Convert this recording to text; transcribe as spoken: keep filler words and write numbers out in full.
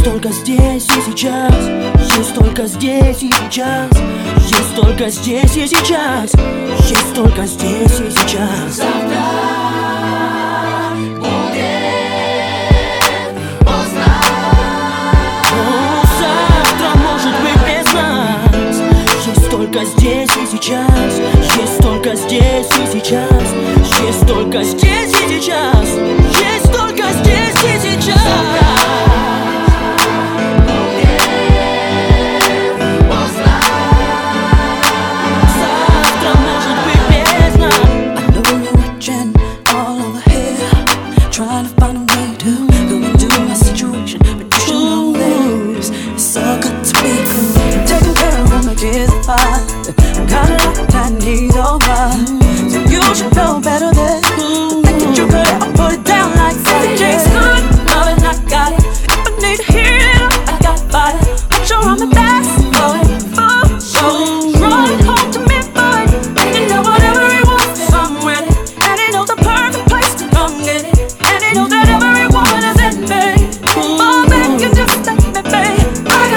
только здесь и сейчас, есть только здесь и сейчас, есть только здесь и сейчас, есть только здесь и сейчас. Завтра будет поздно. О, завтра может быть без нас. Есть только здесь и сейчас, есть только здесь и сейчас, есть только здесь и сейчас, есть только здесь и сейчас. Trying to find a way to go into my situation, but you should know this. It's so good to be cool. I'm taking care of my kids apart. I'm kinda like that needs over. So you should know better